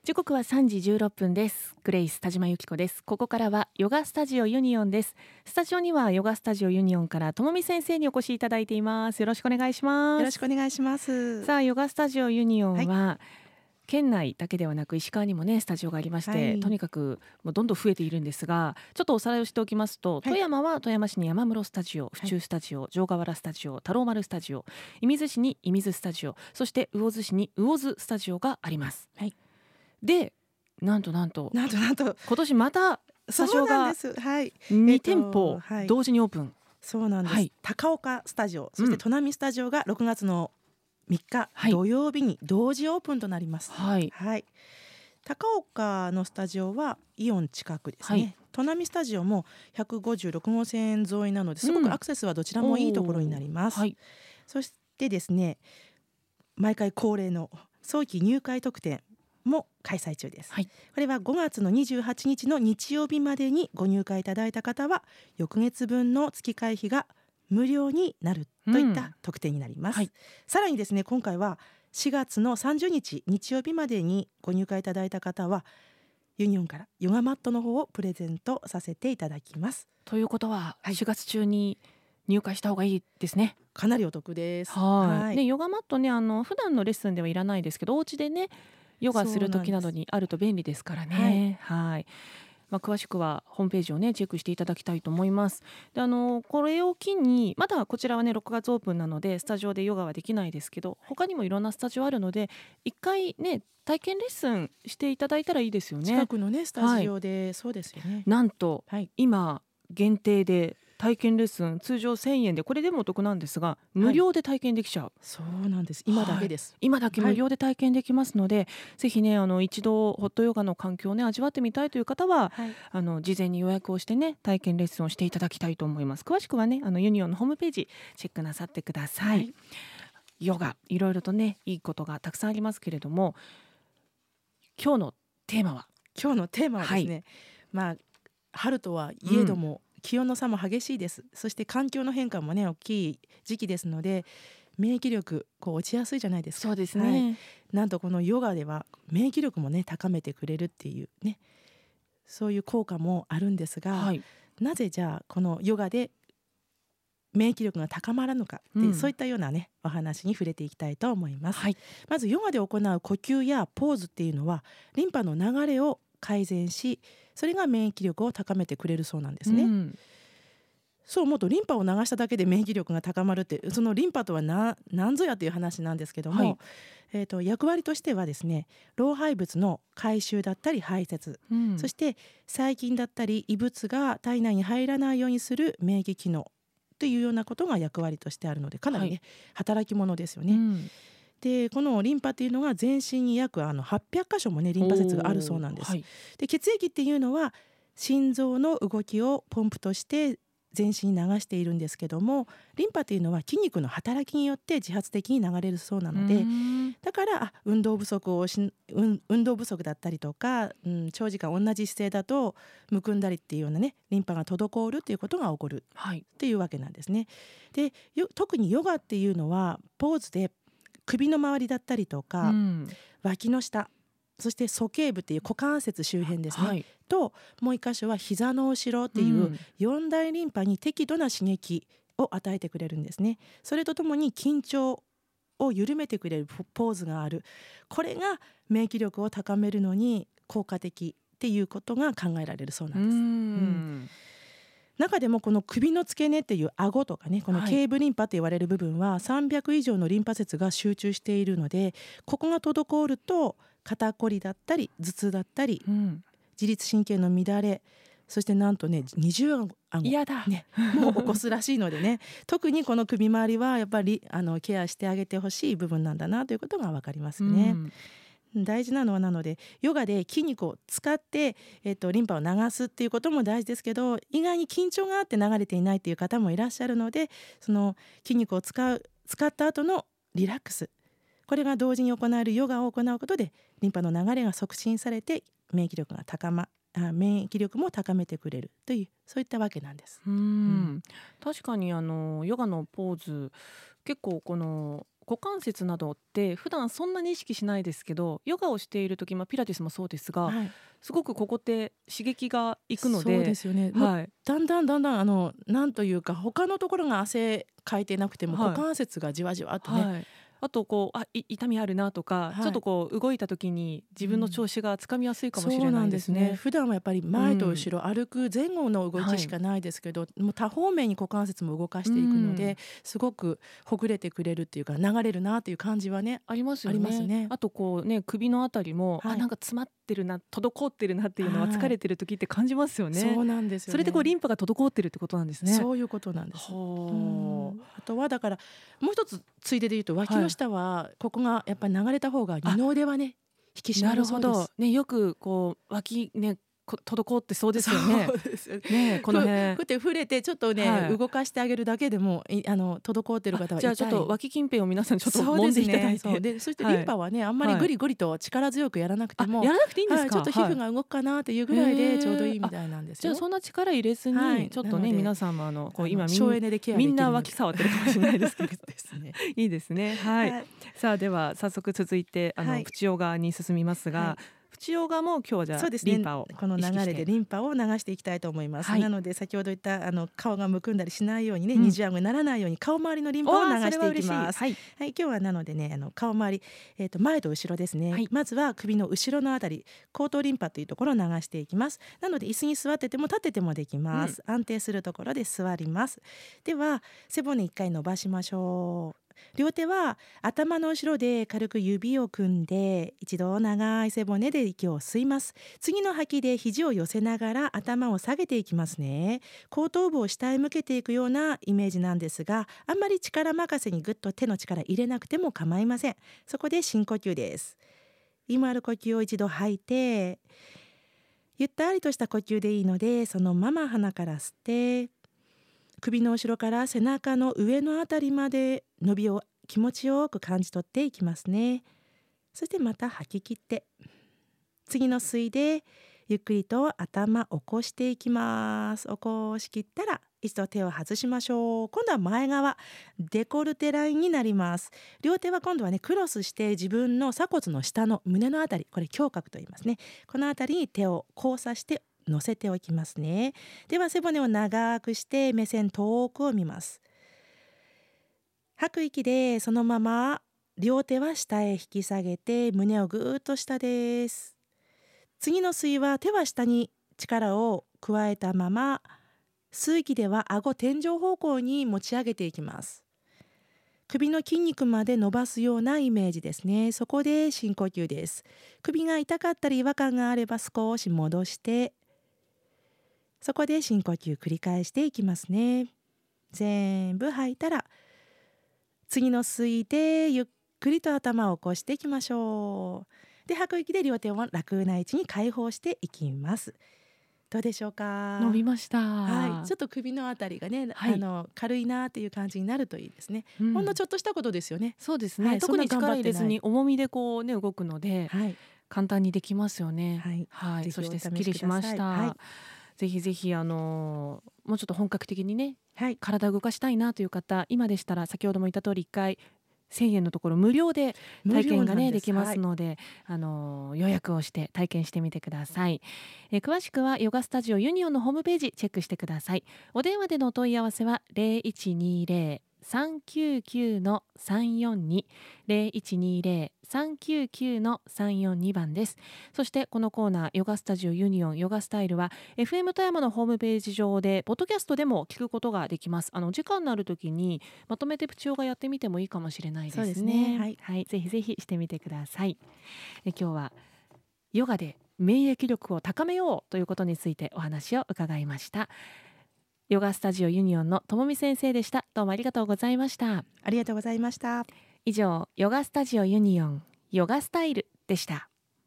時刻は3時16分です。グレイス田島由紀子です。ここからはヨガスタジオユニオンです。スタジオにはヨガスタジオユニオンからともみ先生にお越しいただいています。よろしくお願いします。 よろしくお願いします。 さあ、ヨガスタジオユニオンは、県内だけではなく石川にもねスタジオがありまして、とにかくもうどんどん増えているんですが、ちょっとおさらいをしておきますと、富山は富山市に山室スタジオ、府中スタジオ、城ヶ原スタジオ、太郎丸スタジオ、射水市に射水スタジオ、そして魚津市に魚津スタジオがあります。で、なんと今年またスタジオが2店舗同時にオープン。 そうなんです、高岡スタジオ、そして砺波スタジオが6月の3日、土曜日に同時オープンとなります。高岡のスタジオはイオン近くですね。砺波スタジオも156号線沿いなので、すごくアクセスはどちらもいいところになります。そしてですね、毎回恒例の早期入会特典も開催中です。これは5月の28日の日曜日までにご入会いただいた方は翌月分の月会費が無料になるといった特典になります。さらにですね、今回は4月の30日日曜日までにご入会いただいた方はユニオンからヨガマットの方をプレゼントさせていただきます。 ということは、4月中に入会した方がいいですね。 かなりお得です。 で、ヨガマットね、普段のレッスンではいらないですけど、お家でねヨガする時などにあると便利ですからね。詳しくはホームページをねチェックしていただきたいと思います。で、これを機にまだこちらはね6月オープンなのでスタジオでヨガはできないですけど、他にもいろんなスタジオあるので一回ね体験レッスンしていただいたらいいですよね。 近くのねスタジオで、そうですよね。 なんと、今限定で体験レッスン通常1000円で、これでもお得なんですが無料で体験できちゃう。 そうなんです。今だけです。 今だけ無料で体験できますので、ぜひね一度ホットヨガの環境をね味わってみたいという方は、事前に予約をしてね体験レッスンをしていただきたいと思います。詳しくはねユニオンのホームページチェックなさってください。ヨガいろいろとねいいことがたくさんありますけれども、今日のテーマはですね、春とはいえども、気温の差も激しいです。そして環境の変化もね大きい時期ですので、免疫力落ちやすいじゃないですか。 そうですね。 なんとこのヨガでは免疫力もね高めてくれるっていうね、そういう効果もあるんですが、なぜじゃあこのヨガで免疫力が高まらぬかって、そういったようなねお話に触れていきたいと思います。まずヨガで行う呼吸やポーズっていうのはリンパの流れを改善し、それが免疫力を高めてくれるそうなんですね。そう思うとリンパを流しただけで免疫力が高まるって、そのリンパとは何ぞやという話なんですけども、役割としてはですね、老廃物の回収だったり排泄、そして細菌だったり異物が体内に入らないようにする免疫機能というようなことが役割としてあるので、かなりね、働き者ですよね。で、このリンパっていうのが全身に約800箇所もねリンパ節があるそうなんです。で、血液っていうのは心臓の動きをポンプとして全身に流しているんですけども、リンパっていうのは筋肉の働きによって自発的に流れるそうなので、だから運動不足だったりとか、長時間同じ姿勢だとむくんだりっていうようなねリンパが滞るっていうことが起こるっていうわけなんですね。で、特にヨガっていうのはポーズで首の周りだったりとか、脇の下、そして鼠径部っていう股関節周辺ですね、ともう一箇所は膝の後ろっていう4大リンパに適度な刺激を与えてくれるんですね。それとともに緊張を緩めてくれるポーズがある。これが免疫力を高めるのに効果的っていうことが考えられるそうなんです。中でもこの首の付け根っていう顎とかね、この頸部リンパと言われる部分は300以上のリンパ節が集中しているので、ここが滞ると肩こりだったり頭痛だったり、自律神経の乱れ、そしてなんとね二重顎もう起こすらしいのでね特にこの首周りはやっぱりケアしてあげてほしい部分なんだなということが分かりますね。大事なのは、なのでヨガで筋肉を使って、リンパを流すっていうことも大事ですけど、意外に緊張があって流れていないっていう方もいらっしゃるので、その筋肉を使った後のリラックス、これが同時に行えるヨガを行うことでリンパの流れが促進されて免疫力も高めてくれるという、そういったわけなんです。 確かにヨガのポーズ結構この股関節などって普段そんなに意識しないですけど、ヨガをしている時、ピラティスもそうですが、すごくここって刺激がいくので、 そうですよね、だんだんなんというか他のところが汗かいてなくても股関節がじわじわっとね、 あと痛みあるなとか、ちょっと動いた時に自分の調子がつかみやすいかもしれないですね。 普段はやっぱり前と後ろ、歩く前後の動きしかないですけど、もう多方面に股関節も動かしていくので、すごくほぐれてくれるっていうか、流れるなっていう感じはねありますよね。あと首のあたりも、なんか詰まってるな、滞ってるなっていうのは疲れてる時って感じますよね。 そうなんですよね。 それでリンパが滞ってるってことなんですね。 そういうことなんです。あとはだからもう一つついでで言うと、脇の下はここがやっぱり流れた方が二の腕はね引き締まるそうです。 なるほどね。よく脇ね滞ってそうですよね。 そうですよね、この辺触れてちょっとね、動かしてあげるだけでも滞ってる方は痛い。 じゃあちょっと脇近辺を皆さんちょっと揉んでいただいて、 そしてリンパはね、あんまりグリグリと力強くやらなくても、 やらなくていいんですか。 ちょっと皮膚が動くかなっていうぐらいでちょうどいいみたいなんですよ。 じゃあそんな力入れずに、ちょっとね皆さんも今みんな脇触ってるかもしれないですけどいいですね。さあでは早速続いてプチヨガに進みますが、プチヨガも今日はじゃあリンパをこの流れでリンパを流していきたいと思います。なので先ほど言った顔がむくんだりしないようにね、二重あごにならないように顔周りのリンパを流していきます。今日はなのでね、顔周り、前と後ろですね。まずは首の後ろのあたり、後頭リンパというところを流していきます。なので椅子に座ってても立っててもできます。安定するところで座ります。では背骨一回伸ばしましょう。両手は頭の後ろで軽く指を組んで、一度長い背骨で息を吸います。次の吐きで肘を寄せながら頭を下げていきますね。後頭部を下へ向けていくようなイメージなんですが、あんまり力任せにぐっと手の力入れなくても構いません。そこで深呼吸です。今ある呼吸を一度吐いて、ゆったりとした呼吸でいいので、そのまま鼻から吸って、首の後ろから背中の上のあたりまで伸びを気持ちよく感じ取っていきますね。そしてまた吐き切って、次の吸いでゆっくりと頭起こしていきます。起こしきったら一度手を外しましょう。今度は前側デコルテラインになります。両手は今度はねクロスして自分の鎖骨の下の胸のあたり、これ胸郭と言いますね。このあたりに手を交差して乗せておきますね。では背骨を長くして目線遠くを見ます。吐く息でそのまま両手は下へ引き下げて胸をぐーっと下です。次の吸いは手は下に力を加えたまま、吸う息では顎天井方向に持ち上げていきます。首の筋肉まで伸ばすようなイメージですね。そこで深呼吸です。首が痛かったり違和感があれば少し戻して、そこで深呼吸繰り返していきますね。全部吐いたら次の吸いでゆっくりと頭を起こしていきましょう。で吐く息で両手を楽な位置に解放していきます。どうでしょうか。 伸びました。 ちょっと首のあたりがね、軽いなっていう感じになるといいですね。ほんのちょっとしたことですよね。 そうですね。特に力入れずに重みで動くので、簡単にできますよね。そしてすっきりしました。ぜひぜひもうちょっと本格的にね、体を動かしたいなという方、今でしたら先ほども言った通り1回1000円のところ無料で体験がねできますので、予約をして体験してみてください。詳しくはヨガスタジオユニオンのホームページチェックしてください。お電話でのお問い合わせは0120-399-342 0120-399-342番です。そしてこのコーナーヨガスタジオユニオンヨガスタイルは FM 富山のホームページ上でポッドキャストでも聞くことができます。時間のある時にまとめてプチヨガやってみてもいいかもしれないですね。 そうですね。 ぜひぜひしてみてください。今日はヨガで免疫力を高めようということについてお話を伺いました。ヨガスタジオユニオンのともみ先生でした。どうもありがとうございました。 ありがとうございました。 以上、ヨガスタジオユニオンヨガスタイルでした。